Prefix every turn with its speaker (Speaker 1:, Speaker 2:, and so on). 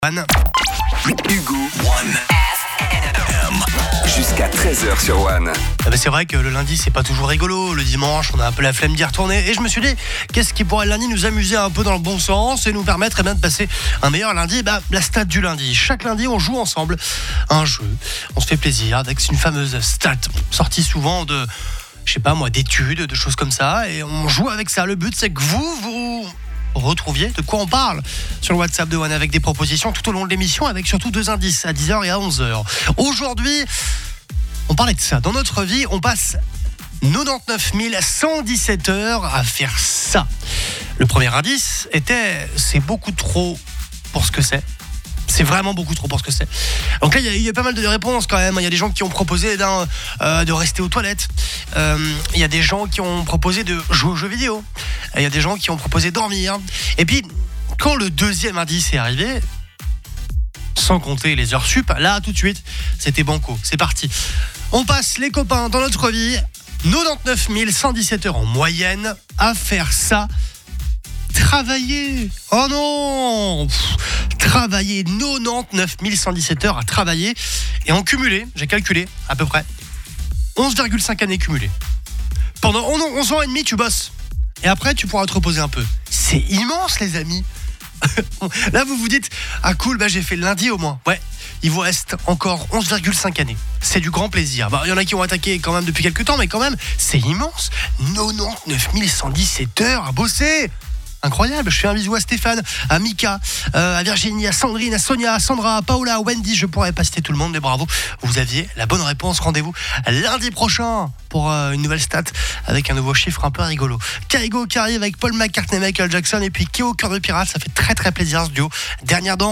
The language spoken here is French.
Speaker 1: One.
Speaker 2: Hugo One. Jusqu'à 13h sur One.
Speaker 1: C'est vrai que le lundi c'est pas toujours rigolo. Le dimanche on a un peu la flemme d'y retourner. Et je me suis dit, qu'est-ce qui pourrait le lundi nous amuser un peu dans le bon sens et nous permettre de passer un meilleur lundi. La stat du lundi. Chaque lundi on joue ensemble un jeu. On se fait plaisir avec une fameuse stat sortie souvent de, je sais pas moi, d'études, de choses comme ça. Et on joue avec ça. Le but c'est que vous retrouviez de quoi on parle sur le WhatsApp de One avec des propositions tout au long de l'émission, avec surtout 2 indices à 10h et à 11h. Aujourd'hui, on parlait de ça. Dans notre vie, on passe 99 117 heures à faire ça. Le premier indice était « c'est beaucoup trop pour ce que c'est ». C'est vraiment beaucoup trop pour ce que c'est. Donc là, il y a pas mal de réponses quand même. Il y a des gens qui ont proposé de rester aux toilettes. Il y a des gens qui ont proposé de jouer aux jeux vidéo. Il y a des gens qui ont proposé de dormir. Et puis, quand le deuxième indice est arrivé, sans compter les heures sup, là, tout de suite, c'était banco. C'est parti. On passe, les copains, dans notre vie, 99 117 heures en moyenne à faire ça. Travailler. Oh non. Travailler 99 117 heures à travailler. Et en cumulé, j'ai calculé à peu près 11,5 années cumulées. Pendant 11 ans et demi, tu bosses. Et après, tu pourras te reposer un peu. C'est immense, les amis. Là, vous vous dites, ah cool, j'ai fait le lundi au moins. Ouais, il vous reste encore 11,5 années. C'est du grand plaisir. Il y en a qui ont attaqué quand même depuis quelques temps, mais quand même, c'est immense. 99 117 heures à bosser. Incroyable. Je fais un bisou à Stéphane, à Mika, à Virginie, à Sandrine, à Sonia, à Sandra, à Paola, à Wendy. Je pourrais pas citer tout le monde, mais bravo. Vous aviez la bonne réponse. Rendez-vous lundi prochain pour une nouvelle stat avec un nouveau chiffre un peu rigolo. Kaigo qui arrive avec Paul McCartney, Michael Jackson et puis Keo, Cœur de Pirate. Ça fait très très plaisir ce duo. Dernière danse.